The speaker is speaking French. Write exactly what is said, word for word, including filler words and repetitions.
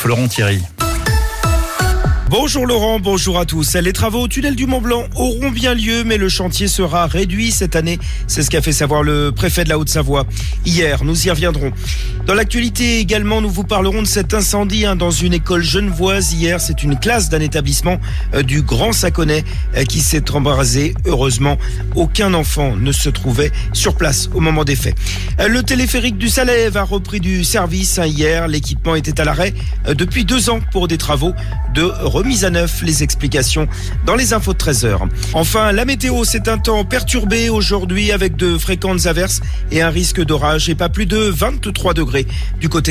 Florent Thierry. Bonjour Laurent, bonjour à tous. Les travaux au tunnel du Mont-Blanc auront bien lieu, mais le chantier sera réduit cette année. C'est ce qu'a fait savoir le préfet de la Haute-Savoie hier. Nous y reviendrons. Dans l'actualité également, nous vous parlerons de cet incendie hein, dans une école genevoise hier. C'est une classe d'un établissement euh, du Grand Saconnet euh, qui s'est embrasée. Heureusement, aucun enfant ne se trouvait sur place au moment des faits. Euh, le téléphérique du Salève a repris du service hein, hier. L'équipement était à l'arrêt euh, depuis deux ans pour des travaux de remise à neuf. Les explications dans les infos de treize heures. Enfin, la météo, c'est un temps perturbé aujourd'hui avec de fréquentes averses et un risque d'orage et pas plus de vingt-trois degrés du côté